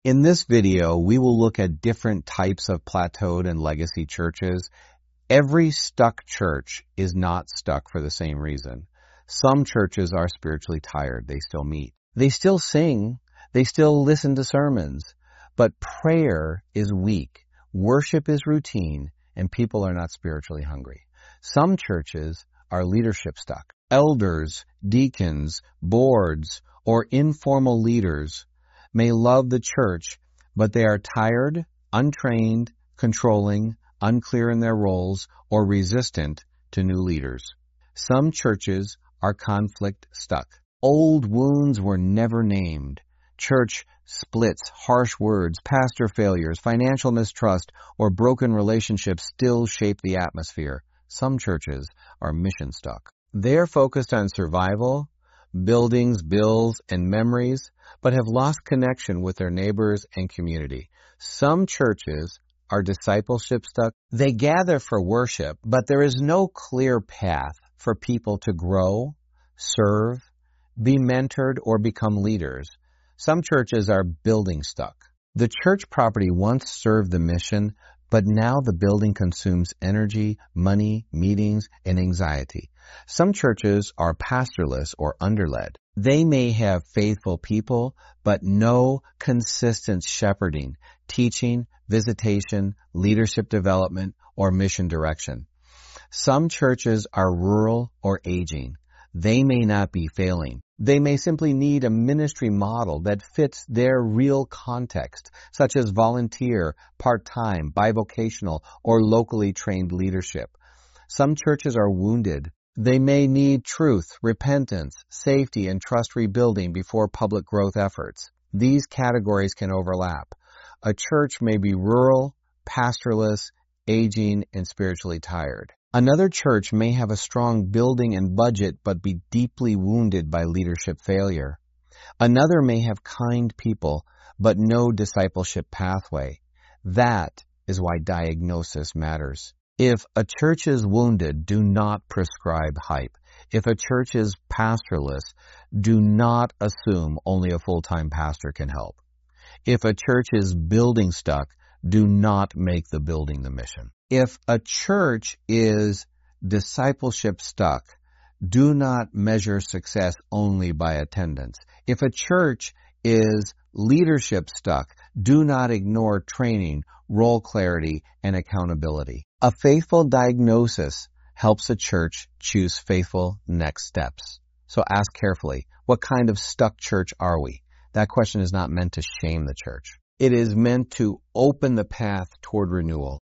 In this video, we will look at different types of plateaued and legacy churches. Every stuck church is not stuck for the same reason. Some churches are spiritually tired. They still meet. They still sing. They still listen to sermons. But prayer is weak. Worship is routine, and people are not spiritually hungry. Some churches are leadership stuck. Elders, deacons, boards, or informal leaders may love the church, but they are tired, untrained, controlling, unclear in their roles, or resistant to new leaders. Some churches are conflict stuck. Old wounds were never named. Church splits, harsh words, pastor failures, financial mistrust, or broken relationships still shape the atmosphere. Some churches are mission stuck. They are focused on survival, buildings, bills, and memories, but have lost connection with their neighbors and community. Some churches are discipleship stuck. They gather for worship, but there is no clear path for people to grow, serve, be mentored, or become leaders. Some churches are building stuck. The church property once served the mission, but now the building consumes energy, money, meetings, and anxiety. Some churches are pastorless or underled. They may have faithful people, but no consistent shepherding, teaching, visitation, leadership development, or mission direction. Some churches are rural or aging. They may not be failing. They may simply need a ministry model that fits their real context, such as volunteer, part-time, bivocational, or locally trained leadership. Some churches are wounded. They may need truth, repentance, safety, and trust rebuilding before public growth efforts. These categories can overlap. A church may be rural, pastorless, aging, and spiritually tired. Another church may have a strong building and budget but be deeply wounded by leadership failure. Another may have kind people but no discipleship pathway. That is why diagnosis matters. If a church is wounded, do not prescribe hype. If a church is pastorless, do not assume only a full-time pastor can help. If a church is building stuck, do not make the building the mission. If a church is discipleship stuck, do not measure success only by attendance. If a church is leadership stuck, do not ignore training, role clarity, and accountability. A faithful diagnosis helps a church choose faithful next steps. So ask carefully, what kind of stuck church are we? That question is not meant to shame the church. It is meant to open the path toward renewal.